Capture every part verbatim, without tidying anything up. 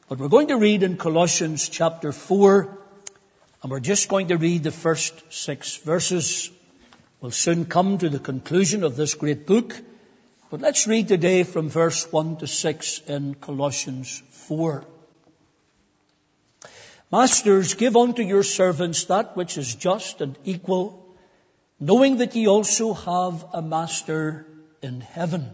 But we're going to read in Colossians chapter four, and we're just going to read the first six verses. We'll soon come to the conclusion of this great book. But let's read today from verse one to six in Colossians four. Masters, give unto your servants that which is just and equal, knowing that ye also have a master in heaven.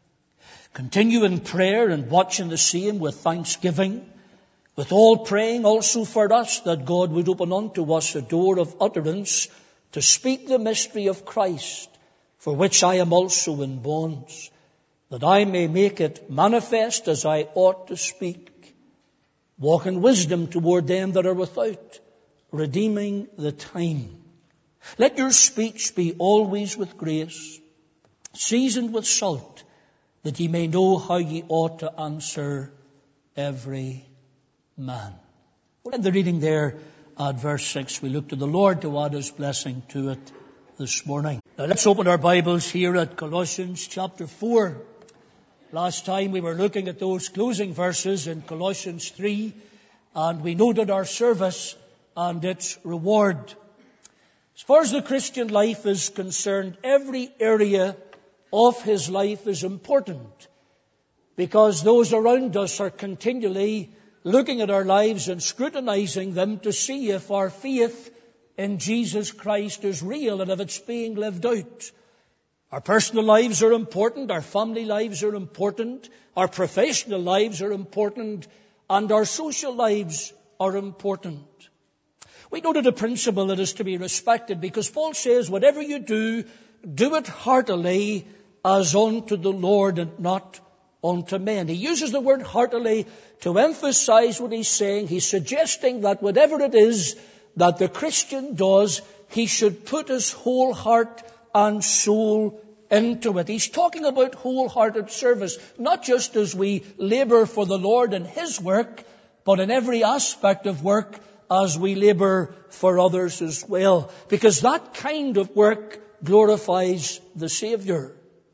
Continue in prayer and watch in the same with thanksgiving, with all praying also for us, that God would open unto us a door of utterance to speak the mystery of Christ, for which I am also in bonds, that I may make it manifest as I ought to speak. Walk in wisdom toward them that are without, redeeming the time. Let your speech be always with grace, seasoned with salt, that ye may know how ye ought to answer every man. In the reading there at verse six, we look to the Lord to add His blessing to it this morning. Now let's open our Bibles here at Colossians chapter four. Last time we were looking at those closing verses in Colossians three, and we noted our service and its reward. As far as the Christian life is concerned, every area of his life is important, because those around us are continually looking at our lives and scrutinizing them to see if our faith in Jesus Christ is real and if it's being lived out. Our personal lives are important, our family lives are important, our professional lives are important, and our social lives are important. We noted a principle that is to be respected, because Paul says, whatever you do, do it heartily as unto the Lord and not unto men. He uses the word heartily to emphasize what he's saying. He's suggesting that whatever it is that the Christian does, he should put his whole heart and soul into it. He's talking about wholehearted service, not just as we labor for the Lord in His work, but in every aspect of work as we labor for others as well. Because that kind of work glorifies the Savior.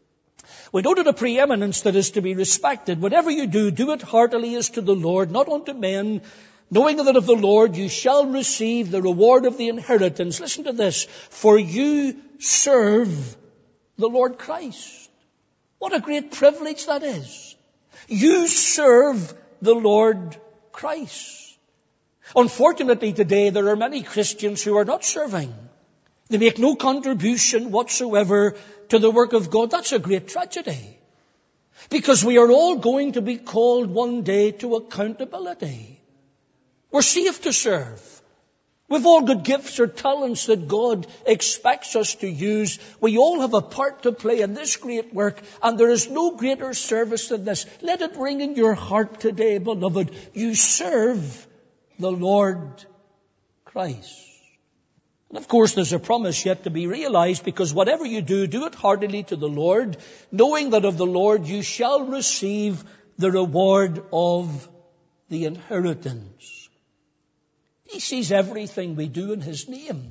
We noted a preeminence that is to be respected. Whatever you do, do it heartily as to the Lord, not unto men, knowing that of the Lord you shall receive the reward of the inheritance. Listen to this. For you serve the Lord Christ. What a great privilege that is. You serve the Lord Christ. Unfortunately today there are many Christians who are not serving. They make no contribution whatsoever to the work of God. That's a great tragedy. Because we are all going to be called one day to accountability. We're saved to serve. We've all got gifts or talents that God expects us to use. We all have a part to play in this great work, and there is no greater service than this. Let it ring in your heart today, beloved. You serve the Lord Christ. And of course, there's a promise yet to be realized, because whatever you do, do it heartily to the Lord, knowing that of the Lord you shall receive the reward of the inheritance. He sees everything we do in His name.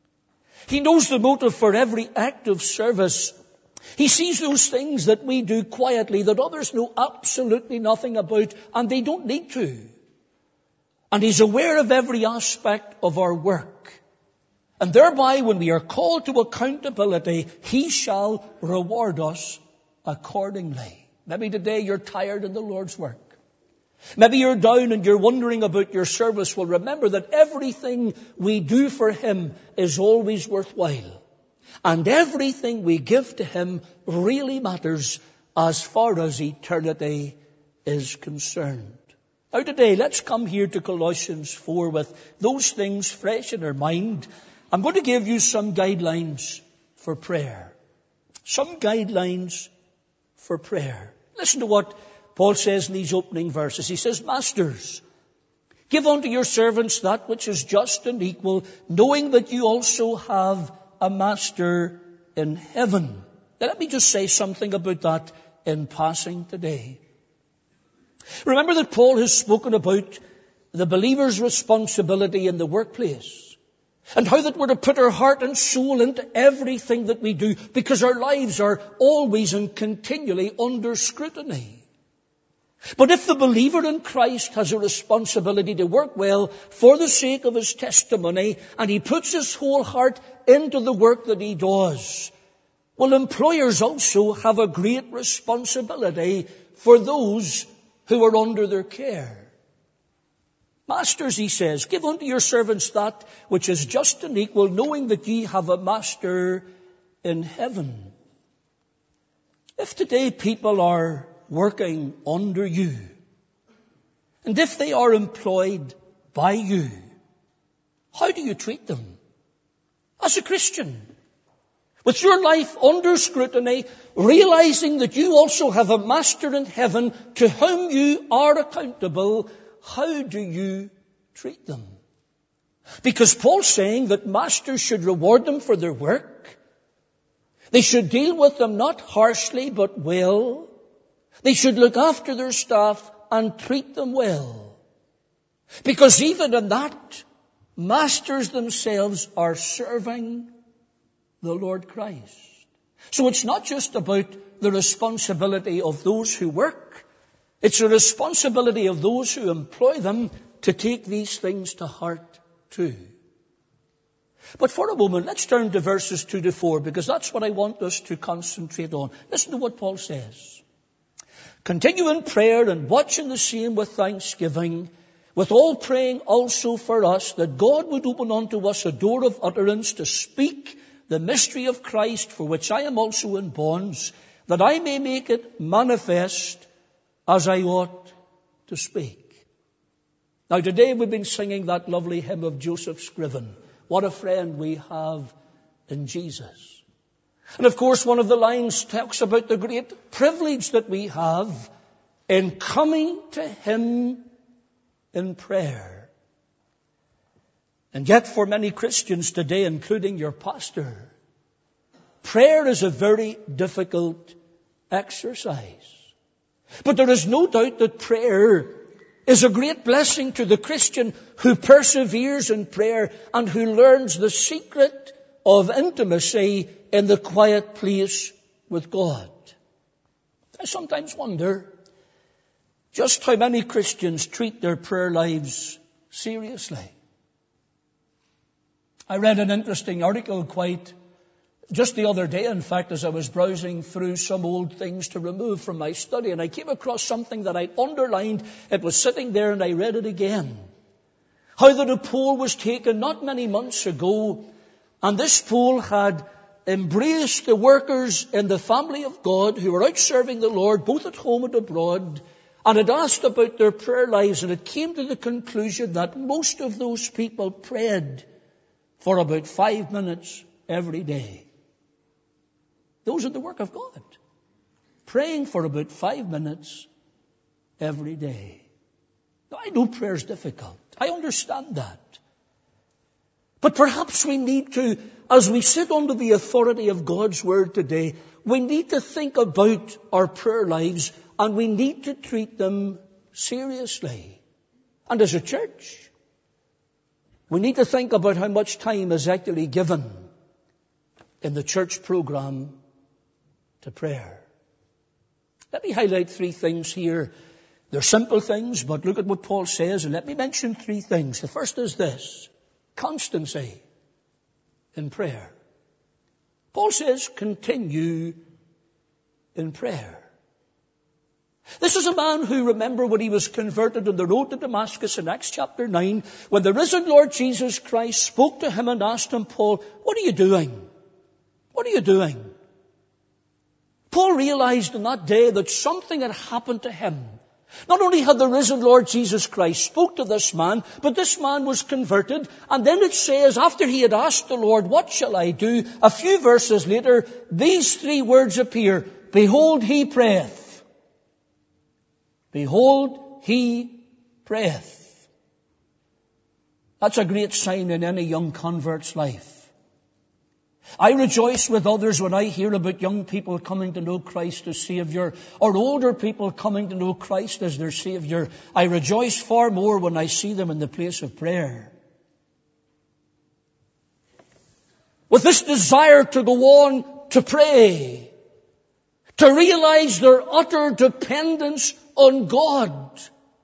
He knows the motive for every act of service. He sees those things that we do quietly that others know absolutely nothing about, and they don't need to. And He's aware of every aspect of our work. And thereby, when we are called to accountability, He shall reward us accordingly. Maybe today you're tired in the Lord's work. Maybe you're down and you're wondering about your service. Well, remember that everything we do for Him is always worthwhile. And everything we give to Him really matters as far as eternity is concerned. Now today, let's come here to Colossians four with those things fresh in our mind. I'm going to give you some guidelines for prayer. Some guidelines for prayer. Listen to what Paul says in these opening verses. He says, Masters, give unto your servants that which is just and equal, knowing that you also have a master in heaven. Now, let me just say something about that in passing today. Remember that Paul has spoken about the believer's responsibility in the workplace, and how that we're to put our heart and soul into everything that we do, because our lives are always and continually under scrutiny. But if the believer in Christ has a responsibility to work well for the sake of his testimony, and he puts his whole heart into the work that he does, well, employers also have a great responsibility for those who are under their care. Masters, he says, give unto your servants that which is just and equal, knowing that ye have a master in heaven. If today people are working under you, and if they are employed by you, how do you treat them? As a Christian, with your life under scrutiny, realizing that you also have a master in heaven to whom you are accountable, how do you treat them? Because Paul's saying that masters should reward them for their work. They should deal with them not harshly but well. They should look after their staff and treat them well. Because even in that, masters themselves are serving the Lord Christ. So it's not just about the responsibility of those who work. It's a responsibility of those who employ them to take these things to heart too. But for a moment, let's turn to verses two to four, because that's what I want us to concentrate on. Listen to what Paul says. Continue in prayer and watch in the same with thanksgiving, with all praying also for us, that God would open unto us a door of utterance to speak the mystery of Christ, for which I am also in bonds, that I may make it manifest as I ought to speak. Now today we've been singing that lovely hymn of Joseph Scriven. What a friend we have in Jesus. And of course one of the lines talks about the great privilege that we have in coming to Him in prayer. And yet for many Christians today, including your pastor, prayer is a very difficult exercise. But there is no doubt that prayer is a great blessing to the Christian who perseveres in prayer and who learns the secret of intimacy in the quiet place with God. I sometimes wonder just how many Christians treat their prayer lives seriously. I read an interesting article quite just the other day, in fact, as I was browsing through some old things to remove from my study, and I came across something that I underlined. It was sitting there and I read it again. How that a poll was taken not many months ago, and this poll had embraced the workers in the family of God who were out serving the Lord both at home and abroad, and had asked about their prayer lives, and it came to the conclusion that most of those people prayed for about five minutes every day. Those are the work of God. Praying for about five minutes every day. Now, I know prayer is difficult. I understand that. But perhaps we need to, as we sit under the authority of God's Word today, we need to think about our prayer lives and we need to treat them seriously. And as a church, we need to think about how much time is actually given in the church program to prayer. Let me highlight three things here. They're simple things, but look at what Paul says, and let me mention three things. The first is this: constancy in prayer. Paul says, continue in prayer. This is a man who, remember when he was converted on the road to Damascus in Acts chapter nine, when the risen Lord Jesus Christ spoke to him and asked him, Paul, what are you doing? What are you doing? Paul realized on that day that something had happened to him. Not only had the risen Lord Jesus Christ spoke to this man, but this man was converted. And then it says, after he had asked the Lord, what shall I do? A few verses later, these three words appear. Behold, he prayeth. Behold, he prayeth. That's a great sign in any young convert's life. I rejoice with others when I hear about young people coming to know Christ as Savior, or older people coming to know Christ as their Savior. I rejoice far more when I see them in the place of prayer. With this desire to go on to pray, to realize their utter dependence on God.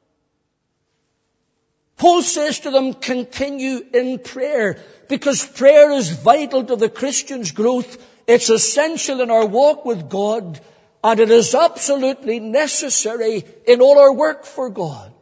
Paul says to them, continue in prayer, because prayer is vital to the Christian's growth. It's essential in our walk with God, and it is absolutely necessary in all our work for God.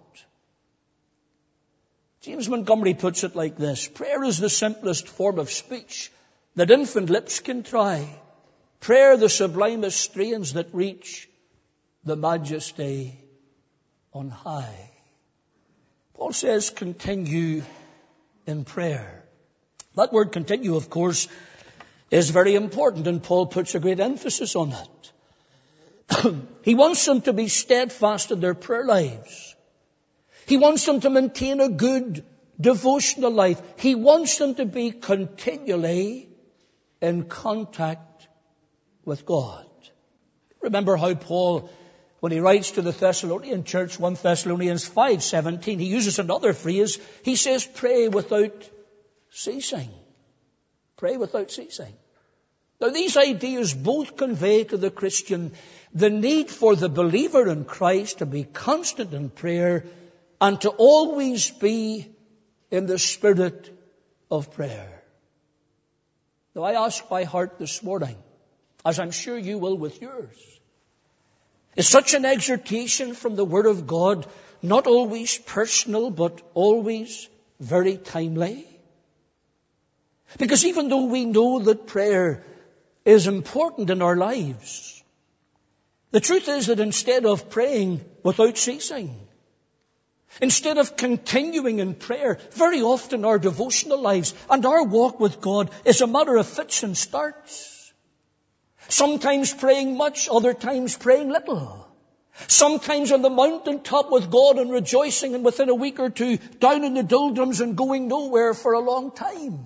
James Montgomery puts it like this: prayer is the simplest form of speech that infant lips can try. Prayer the sublimest strains that reach the majesty on high. Paul says, continue in prayer. That word continue, of course, is very important, and Paul puts a great emphasis on it. He wants them to be steadfast in their prayer lives. He wants them to maintain a good devotional life. He wants them to be continually in contact with God. Remember how Paul, when he writes to the Thessalonian church, First Thessalonians five seventeen, he uses another phrase. He says, pray without ceasing. Pray without ceasing. Now, these ideas both convey to the Christian the need for the believer in Christ to be constant in prayer and to always be in the spirit of prayer. Now, I ask my heart this morning, as I'm sure you will with yours, is such an exhortation from the Word of God not always personal, but always very timely? Because even though we know that prayer is important in our lives, the truth is that instead of praying without ceasing, instead of continuing in prayer, very often our devotional lives and our walk with God is a matter of fits and starts. Sometimes praying much, other times praying little. Sometimes on the mountaintop with God and rejoicing, and within a week or two down in the doldrums and going nowhere for a long time.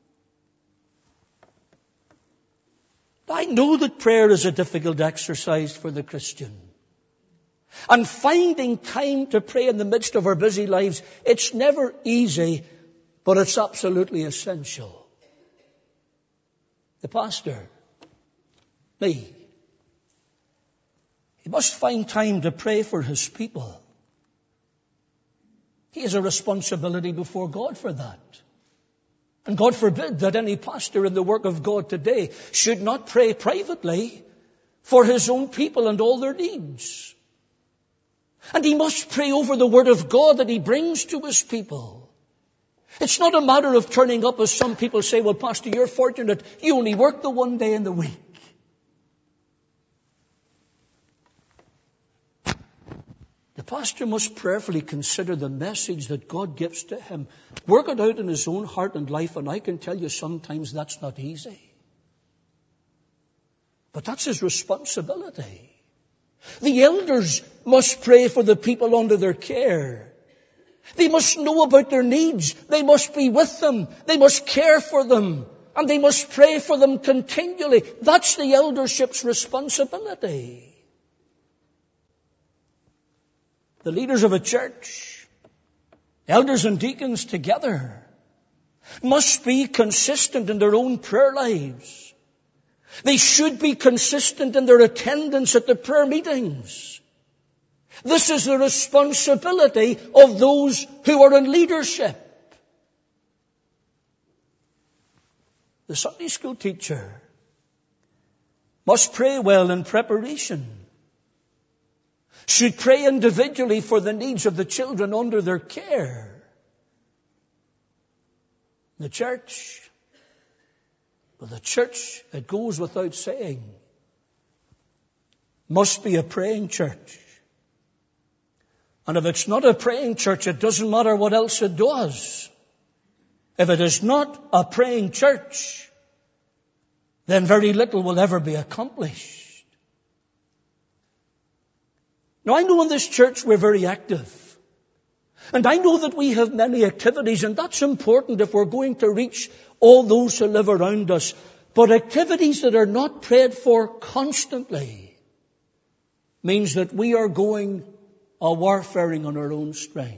I know that prayer is a difficult exercise for the Christian. And finding time to pray in the midst of our busy lives, it's never easy, but it's absolutely essential. The pastor, me, he must find time to pray for his people. He has a responsibility before God for that. And God forbid that any pastor in the work of God today should not pray privately for his own people and all their needs. And he must pray over the Word of God that he brings to his people. It's not a matter of turning up, as some people say, well, Pastor, you're fortunate. You only work the one day in the week. The pastor must prayerfully consider the message that God gives to him, work it out in his own heart and life, and I can tell you sometimes that's not easy. But that's his responsibility. The elders must pray for the people under their care. They must know about their needs. They must be with them. They must care for them. And they must pray for them continually. That's the eldership's responsibility. The leaders of a church, elders and deacons together, must be consistent in their own prayer lives. They should be consistent in their attendance at the prayer meetings. This is the responsibility of those who are in leadership. The Sunday school teacher must pray well in preparation, should pray individually for the needs of the children under their care. The church, well, the church, it goes without saying, must be a praying church. And if it's not a praying church, it doesn't matter what else it does. If it is not a praying church, then very little will ever be accomplished. Now, I know in this church we're very active. And I know that we have many activities, and that's important if we're going to reach all those who live around us. But activities that are not prayed for constantly means that we are going a warfaring on our own strength.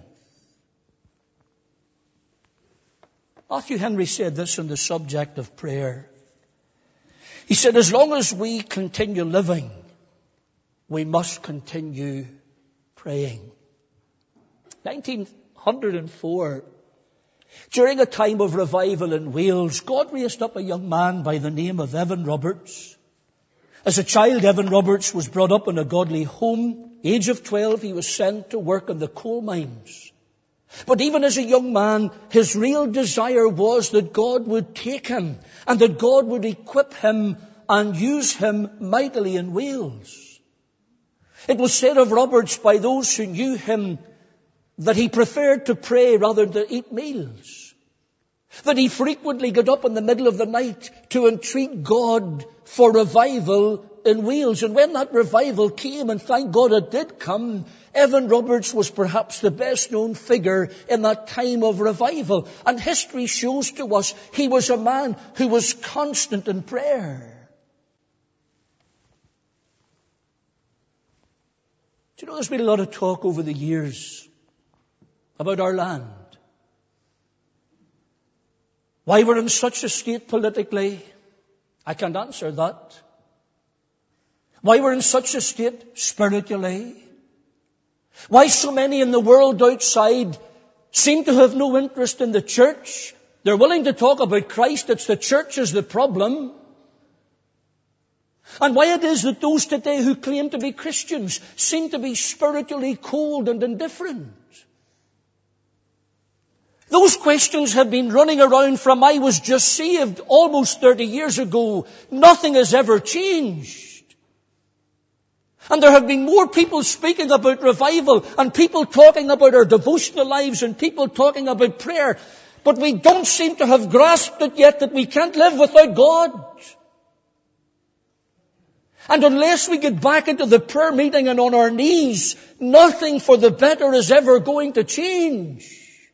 Matthew Henry said this on the subject of prayer. He said, as long as we continue living, we must continue praying. praying. nineteen oh four, during a time of revival in Wales, God raised up a young man by the name of Evan Roberts. As a child, Evan Roberts was brought up in a godly home. Age of twelve, he was sent to work in the coal mines. But even as a young man, his real desire was that God would take him and that God would equip him and use him mightily in Wales. It was said of Roberts by those who knew him that he preferred to pray rather than eat meals. That he frequently got up in the middle of the night to entreat God for revival in Wales. And when that revival came, and thank God it did come, Evan Roberts was perhaps the best known figure in that time of revival. And history shows to us he was a man who was constant in prayer. Do you know, there's been a lot of talk over the years about our land. Why we're in such a state politically, I can't answer that. Why we're in such a state spiritually. Why so many in the world outside seem to have no interest in the church. They're willing to talk about Christ. It's the church is the problem. And why it is that those today who claim to be Christians seem to be spiritually cold and indifferent. Those questions have been running around from I was just saved almost thirty years ago. Nothing has ever changed. And there have been more people speaking about revival and people talking about our devotional lives and people talking about prayer. But we don't seem to have grasped it yet that we can't live without God. And unless we get back into the prayer meeting and on our knees, nothing for the better is ever going to change.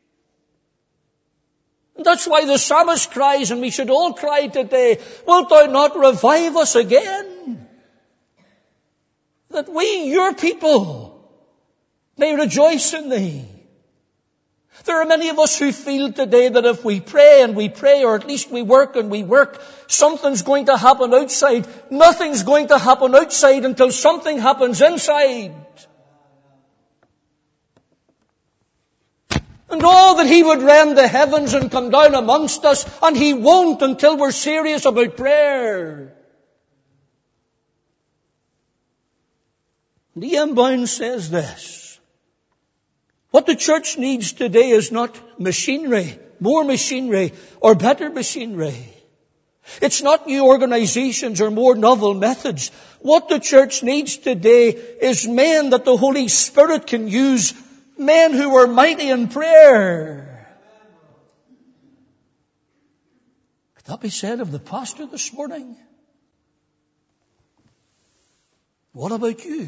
And that's why the psalmist cries, and we should all cry today, wilt thou not revive us again? That we, your people, may rejoice in thee. There are many of us who feel today that if we pray and we pray, or at least we work and we work, something's going to happen outside. Nothing's going to happen outside until something happens inside. And oh, that He would rend the heavens and come down amongst us, and He won't until we're serious about prayer. D M Bound says this. What the church needs today is not machinery, more machinery, or better machinery. It's not new organizations or more novel methods. What the church needs today is men that the Holy Spirit can use, men who are mighty in prayer. Could that be said of the pastor this morning? What about you?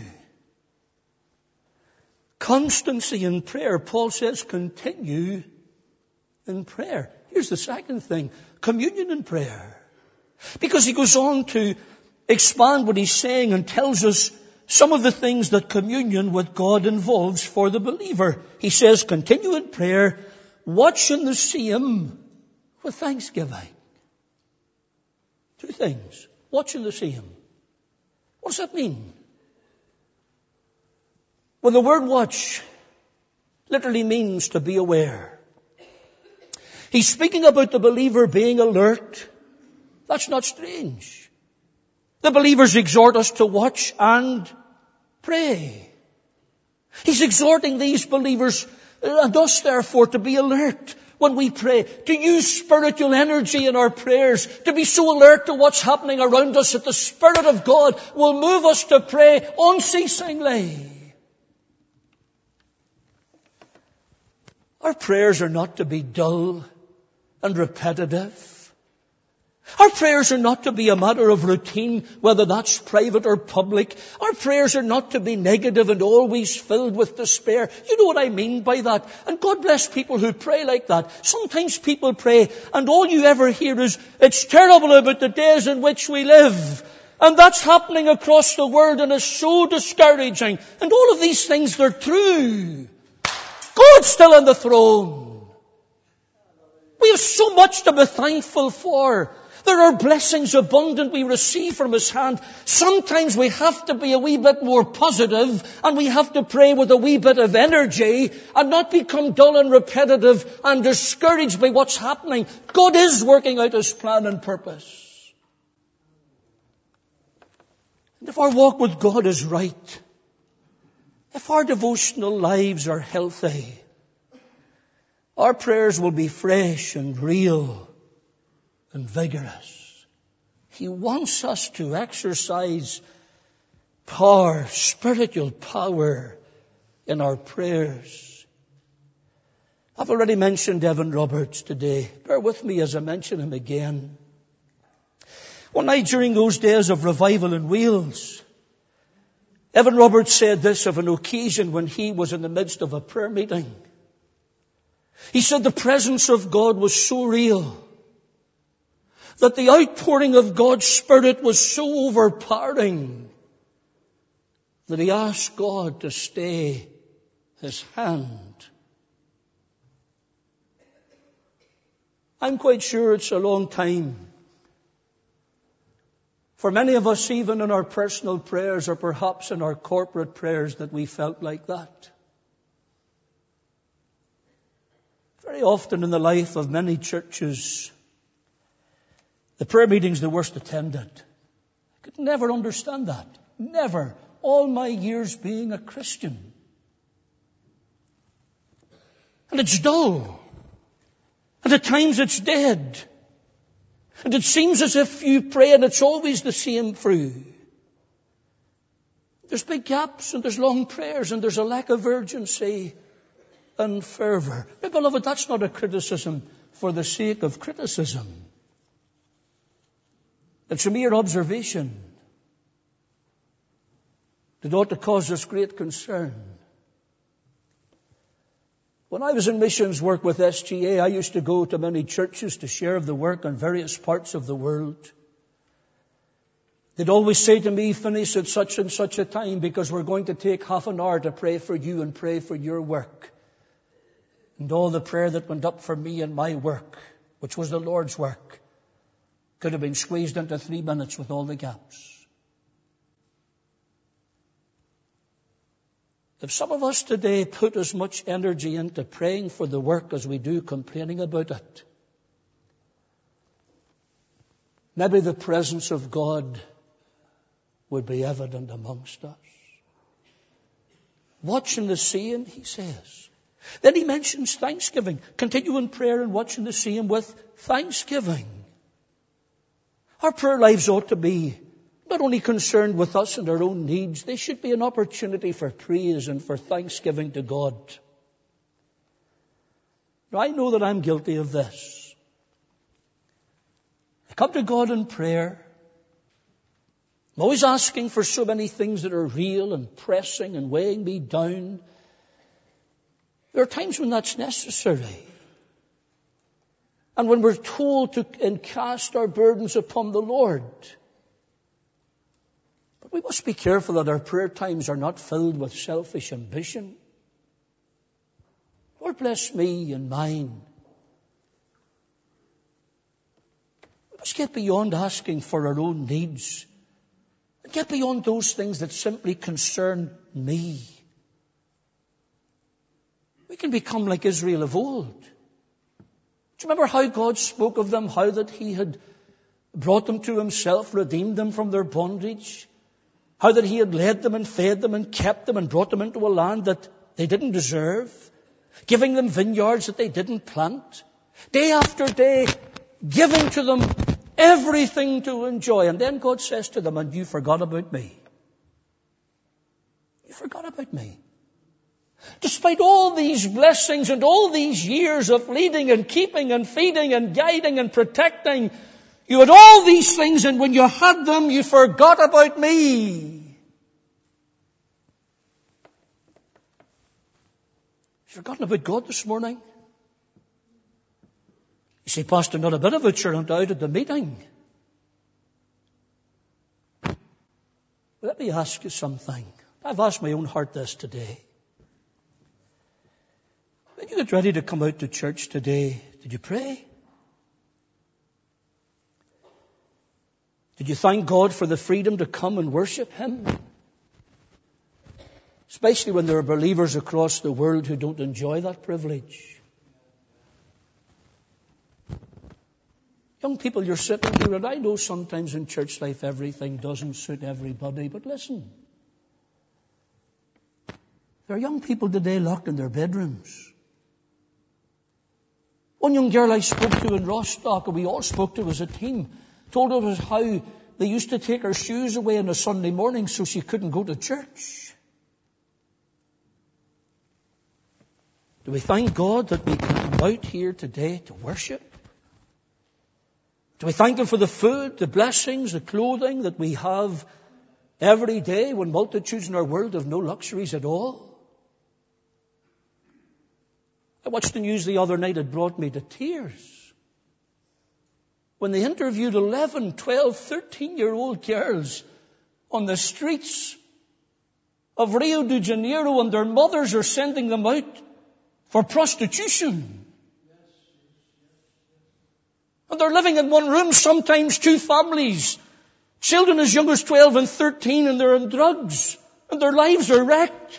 Constancy in prayer. Paul says continue in prayer. Here's the second thing. Communion in prayer. Because he goes on to expand what he's saying and tells us some of the things that communion with God involves for the believer. He says continue in prayer, watching the same with thanksgiving. Two things. Watching the same. What does that mean? Well, the word watch literally means to be aware. He's speaking about the believer being alert. That's not strange. The believers exhort us to watch and pray. He's exhorting these believers and us, therefore, to be alert when we pray, to use spiritual energy in our prayers, to be so alert to what's happening around us that the Spirit of God will move us to pray unceasingly. Our prayers are not to be dull and repetitive. Our prayers are not to be a matter of routine, whether that's private or public. Our prayers are not to be negative and always filled with despair. You know what I mean by that. And God bless people who pray like that. Sometimes people pray and all you ever hear is, it's terrible about the days in which we live. And that's happening across the world and is so discouraging. And all of these things, they're true. God's still on the throne. We have so much to be thankful for. There are blessings abundant we receive from His hand. Sometimes we have to be a wee bit more positive, and we have to pray with a wee bit of energy and not become dull and repetitive and discouraged by what's happening. God is working out His plan and purpose. And if our walk with God is right, if our devotional lives are healthy, our prayers will be fresh and real and vigorous. He wants us to exercise power, spiritual power in our prayers. I've already mentioned Evan Roberts today. Bear with me as I mention him again. One night during those days of revival in Wales, Evan Roberts said this of an occasion when he was in the midst of a prayer meeting. He said the presence of God was so real that the outpouring of God's Spirit was so overpowering that he asked God to stay His hand. I'm quite sure it's a long time for many of us, even in our personal prayers or perhaps in our corporate prayers, that we felt like that. Very often in the life of many churches, the prayer meeting's the worst attended. I could never understand that. Never. All my years being a Christian. And it's dull. And at times it's dead. And it seems as if you pray and it's always the same through. There's big gaps and there's long prayers and there's a lack of urgency and fervor. My beloved, that's not a criticism for the sake of criticism. It's a mere observation that ought to cause us great concern. When I was in missions work with S G A, I used to go to many churches to share of the work in various parts of the world. They'd always say to me, finish at such and such a time because we're going to take half an hour to pray for you and pray for your work. And all the prayer that went up for me and my work, which was the Lord's work, could have been squeezed into three minutes with all the gaps. If some of us today put as much energy into praying for the work as we do complaining about it, maybe the presence of God would be evident amongst us. Watching the seeing, he says. Then he mentions thanksgiving. Continue in prayer and watching the seeing with thanksgiving. Our prayer lives ought to be not only concerned with us and our own needs, they should be an opportunity for praise and for thanksgiving to God. Now, I know that I'm guilty of this. I come to God in prayer. I'm always asking for so many things that are real and pressing and weighing me down. There are times when that's necessary. And when we're told to cast our burdens upon the Lord. But we must be careful that our prayer times are not filled with selfish ambition. Lord, bless me and mine. We must get beyond asking for our own needs. And get beyond those things that simply concern me. We can become like Israel of old. Do you remember how God spoke of them? How that He had brought them to Himself, redeemed them from their bondage. How that He had led them and fed them and kept them and brought them into a land that they didn't deserve. Giving them vineyards that they didn't plant. Day after day, giving to them everything to enjoy. And then God says to them, and you forgot about me. You forgot about me. Despite all these blessings and all these years of leading and keeping and feeding and guiding and protecting, you had all these things, and when you had them, you forgot about me. You've forgotten about God this morning? You say, Pastor, not a bit of it turned out at the meeting. Let me ask you something. I've asked my own heart this today. When you get ready to come out to church today, did you pray? Did you thank God for the freedom to come and worship Him? Especially when there are believers across the world who don't enjoy that privilege. Young people, you're sitting here, and I know sometimes in church life everything doesn't suit everybody, but listen. There are young people today locked in their bedrooms. One young girl I spoke to in Rostock, and we all spoke to as a team, told us how they used to take her shoes away on a Sunday morning so she couldn't go to church. Do we thank God that we can come out here today to worship? Do we thank Him for the food, the blessings, the clothing that we have every day when multitudes in our world have no luxuries at all? I watched the news the other night. It brought me to tears. When they interviewed eleven, twelve, thirteen-year-old girls on the streets of Rio de Janeiro, and their mothers are sending them out for prostitution. And they're living in one room, sometimes two families. Children as young as twelve and thirteen, and they're on drugs. And their lives are wrecked.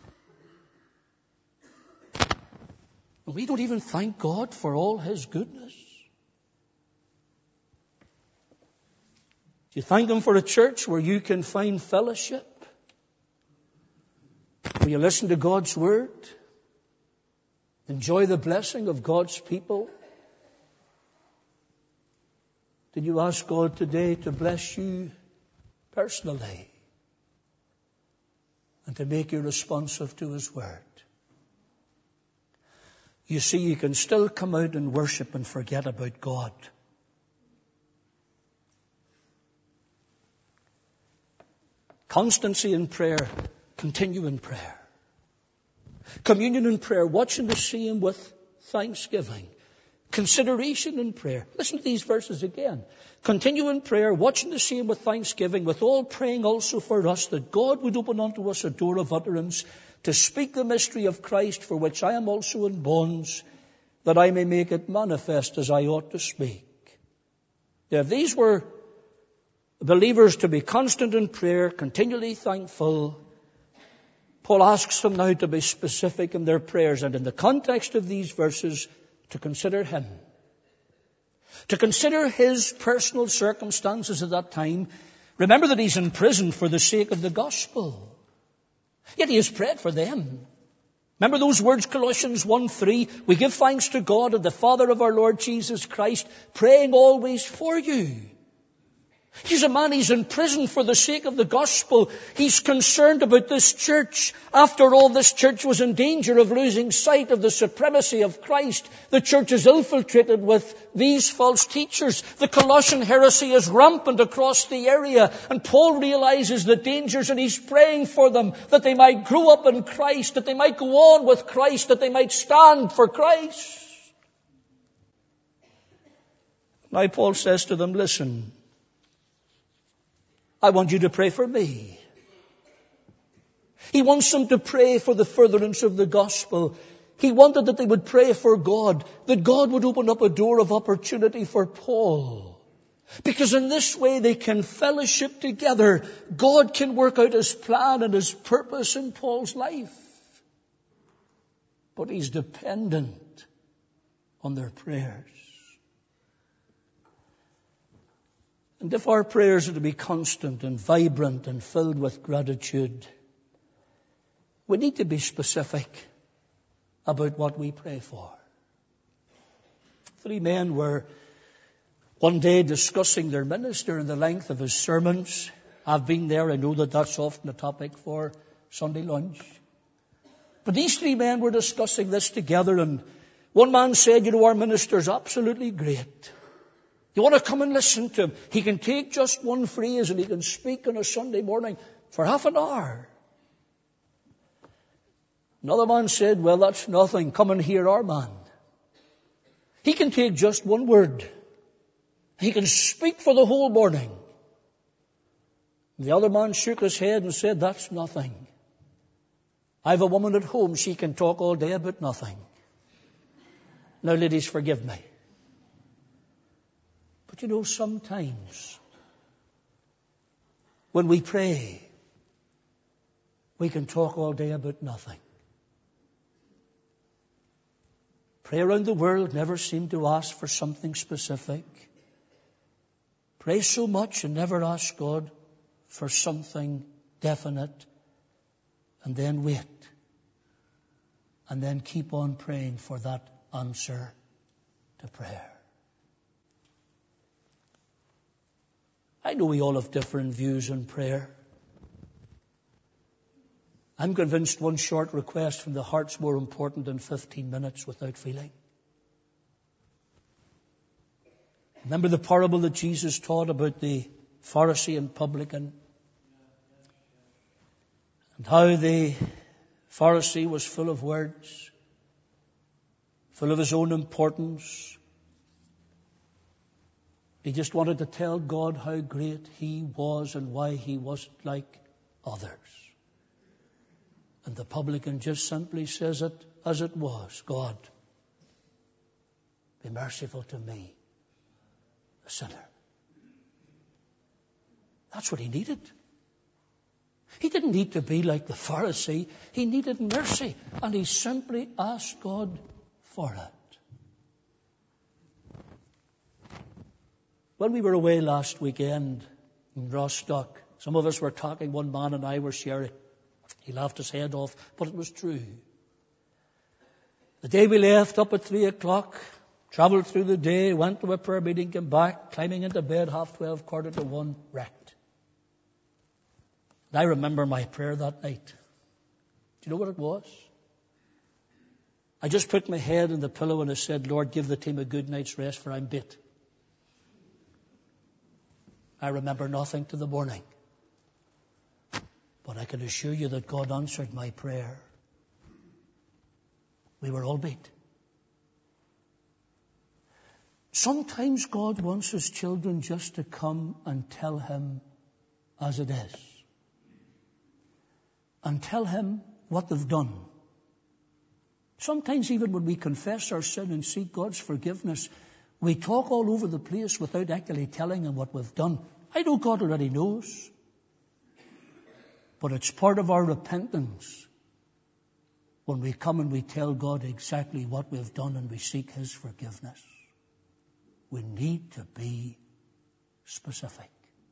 And we don't even thank God for all His goodness. Do you thank Him for a church where you can find fellowship? Where you listen to God's Word? Enjoy the blessing of God's people? Did you ask God today to bless you personally and to make you responsive to His Word? You see, you can still come out and worship and forget about God. Constancy in prayer, continue in prayer. Communion in prayer, watching to see Him with thanksgiving. Consideration in prayer. Listen to these verses again. Continue in prayer, watching to see Him with thanksgiving, with all praying also for us, that God would open unto us a door of utterance, to speak the mystery of Christ, for which I am also in bonds, that I may make it manifest as I ought to speak. Now, if these were believers to be constant in prayer, continually thankful, Paul asks them now to be specific in their prayers, and in the context of these verses, to consider Him. To consider His personal circumstances at that time. Remember that He's in prison for the sake of the gospel. Yet He has prayed for them. Remember those words, Colossians one three, we give thanks to God and the Father of our Lord Jesus Christ, praying always for you. He's a man, he's in prison for the sake of the gospel. He's concerned about this church. After all, this church was in danger of losing sight of the supremacy of Christ. The church is infiltrated with these false teachers. The Colossian heresy is rampant across the area. And Paul realizes the dangers, and he's praying for them, that they might grow up in Christ, that they might go on with Christ, that they might stand for Christ. Now Paul says to them, listen, I want you to pray for me. He wants them to pray for the furtherance of the gospel. He wanted that they would pray for God, that God would open up a door of opportunity for Paul. Because in this way they can fellowship together. God can work out His plan and His purpose in Paul's life. But He's dependent on their prayers. And if our prayers are to be constant and vibrant and filled with gratitude, we need to be specific about what we pray for. Three men were one day discussing their minister and the length of his sermons. I've been there. I know that that's often a topic for Sunday lunch. But these three men were discussing this together, and one man said, you know, our minister's absolutely great. You want to come and listen to him. He can take just one phrase and he can speak on a Sunday morning for half an hour. Another man said, well, that's nothing. Come and hear our man. He can take just one word. He can speak for the whole morning. The other man shook his head and said, that's nothing. I have a woman at home. She can talk all day about nothing. Now, ladies, forgive me. But you know, sometimes When we pray, we can talk all day about nothing. Pray around the world, never seem to ask for something specific. Pray so much and never ask God for something definite. And then wait. And then keep on praying for that answer to prayer. I know we all have different views on prayer. I'm convinced one short request from the heart's more important than fifteen minutes without feeling. Remember the parable that Jesus taught about the Pharisee and publican? And how the Pharisee was full of words, full of his own importance. He just wanted to tell God how great he was and why he wasn't like others. And the publican just simply says it as it was. God, be merciful to me, a sinner. That's what he needed. He didn't need to be like the Pharisee. He needed mercy. And he simply asked God for it. When we were away last weekend in Rostock, some of us were talking, one man and I were sharing. He laughed his head off, but it was true. The day we left, up at three o'clock, travelled through the day, went to a prayer meeting, came back, climbing into bed, half twelve, quarter to one, wrecked. And I remember my prayer that night. Do you know what it was? I just put my head in the pillow and I said, Lord, give the team a good night's rest, for I'm bit. I remember nothing to the morning. But I can assure you that God answered my prayer. We were all beat. Sometimes God wants his children just to come and tell him as it is. And tell him what they've done. Sometimes even when we confess our sin and seek God's forgiveness, we talk all over the place without actually telling him what we've done. I know God already knows. But it's part of our repentance when we come and we tell God exactly what we've done and we seek his forgiveness. We need to be specific.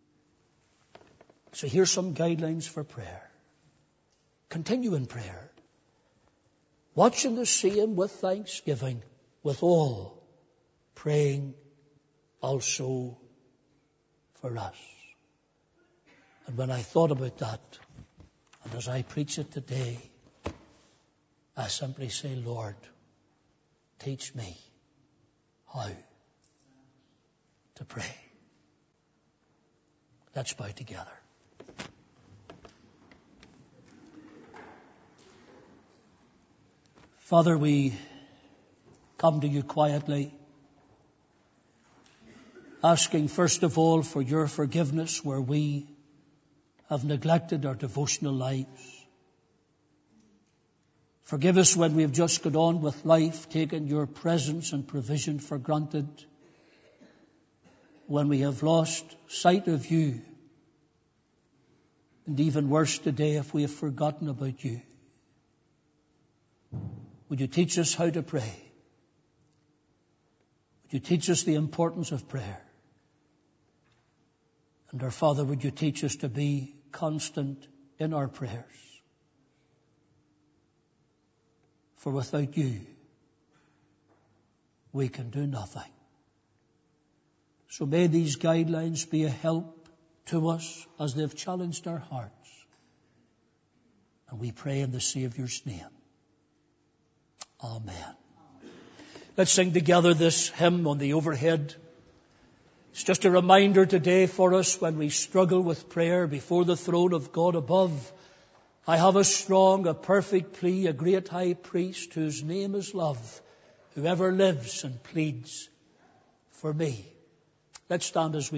So here's some guidelines for prayer. Continue in prayer. Watching the same with thanksgiving, with all, praying also for us. And when I thought about that, and as I preach it today, I simply say, Lord, teach me how to pray. Let's bow together. Father, we come to you quietly, asking first of all for your forgiveness where we have neglected our devotional lives. Forgive us when we have just got on with life, taken your presence and provision for granted, when we have lost sight of you, and even worse today if we have forgotten about you. Would you teach us how to pray? Would you teach us the importance of prayer? And our Father, would you teach us to be constant in our prayers? For without you, we can do nothing. So may these guidelines be a help to us as they've challenged our hearts. And we pray in the Saviour's name. Amen. Let's sing together this hymn on the overhead. It's just a reminder today for us when we struggle with prayer before the throne of God above. I have a strong, a perfect plea, a great high priest whose name is love, whoever lives and pleads for me. Let's stand as we